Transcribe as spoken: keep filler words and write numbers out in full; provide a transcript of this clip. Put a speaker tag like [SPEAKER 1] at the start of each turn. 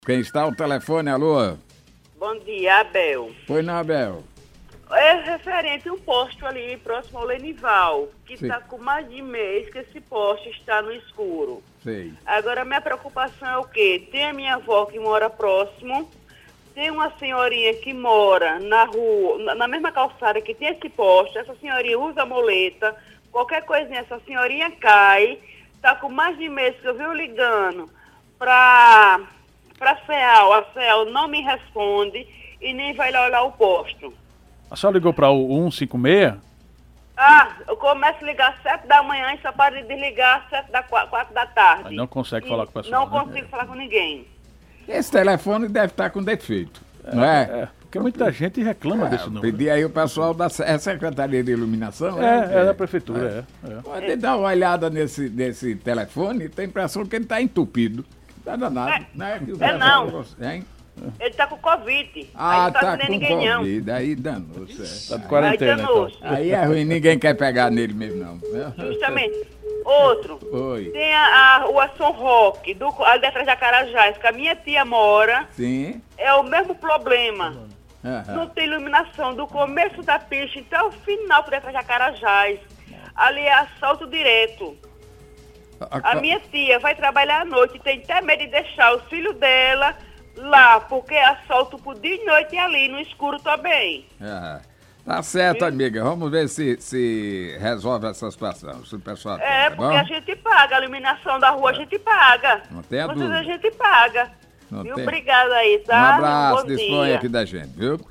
[SPEAKER 1] Quem está ao telefone, alô?
[SPEAKER 2] Bom dia, Abel.
[SPEAKER 1] Pois não, Abel?
[SPEAKER 2] É referente a um posto ali próximo ao Lenival, que
[SPEAKER 1] Sim.
[SPEAKER 2] está com mais de mês que esse posto está no escuro.
[SPEAKER 1] Sei.
[SPEAKER 2] Agora, minha preocupação é o quê? Tem a minha avó que mora próximo, tem uma senhorinha que mora na rua, na, na mesma calçada que tem esse posto, essa senhorinha usa moleta, qualquer coisinha, essa senhorinha cai, está com mais de mês que eu venho ligando para a CEAL, a CEAL não me responde e nem vai lá olhar o posto.
[SPEAKER 3] A senhora ligou para o cento e cinquenta e seis?
[SPEAKER 2] Ah, eu começo a ligar às sete da manhã e só para de desligar às sete da quatro da tarde.
[SPEAKER 3] Mas não consegue
[SPEAKER 2] E
[SPEAKER 3] falar com o pessoal,
[SPEAKER 2] Não
[SPEAKER 3] né?
[SPEAKER 2] consigo falar com ninguém.
[SPEAKER 1] Esse telefone deve estar com defeito, não é?
[SPEAKER 3] É, porque muita gente reclama desse número.
[SPEAKER 1] Pedi aí o pessoal da é Secretaria de Iluminação,
[SPEAKER 3] É,
[SPEAKER 1] né?
[SPEAKER 3] é da prefeitura, é. é.
[SPEAKER 1] Pode dar uma olhada nesse, nesse telefone, tem a impressão que ele está entupido. Tá danado,
[SPEAKER 2] É,
[SPEAKER 1] né? Que o
[SPEAKER 2] é
[SPEAKER 1] pessoal-
[SPEAKER 2] não.
[SPEAKER 1] Hein?
[SPEAKER 2] Ele está com Covid.
[SPEAKER 1] Ah,
[SPEAKER 2] aí não
[SPEAKER 1] tá
[SPEAKER 2] atendendo
[SPEAKER 1] com
[SPEAKER 2] ninguém, não.
[SPEAKER 1] Covid, aí danou-se.
[SPEAKER 3] Tá de
[SPEAKER 1] é.
[SPEAKER 3] quarentena,
[SPEAKER 2] Aí danou-se.
[SPEAKER 3] então.
[SPEAKER 1] Aí é ruim, ninguém quer pegar nele mesmo, não.
[SPEAKER 2] Justamente. Outro.
[SPEAKER 1] Oi.
[SPEAKER 2] Tem a, a rua São Roque, do, ali atrás da Carajás, que a minha tia mora.
[SPEAKER 1] Sim.
[SPEAKER 2] É o mesmo problema.
[SPEAKER 1] Aham.
[SPEAKER 2] Não tem iluminação do começo da pista até o final por detrás da Carajás. Ali é assalto direto. A minha tia vai trabalhar à noite, tem até medo de deixar os filhos dela lá, porque assalto por dia e noite ali, no escuro também.
[SPEAKER 1] É. Tá certo, amiga. Vamos ver se, se resolve essa situação. Se o pessoal tem,
[SPEAKER 2] É,
[SPEAKER 1] tá
[SPEAKER 2] porque
[SPEAKER 1] bom?
[SPEAKER 2] a gente paga, a iluminação da rua a gente paga.
[SPEAKER 1] Não tenha
[SPEAKER 2] Vocês
[SPEAKER 1] dúvida.
[SPEAKER 2] a gente paga.
[SPEAKER 1] Não
[SPEAKER 2] E
[SPEAKER 1] tem.
[SPEAKER 2] obrigado aí,
[SPEAKER 1] Um
[SPEAKER 2] tá?
[SPEAKER 1] abraço,
[SPEAKER 2] Bom
[SPEAKER 1] dispõe
[SPEAKER 2] dia.
[SPEAKER 1] aqui da gente, viu?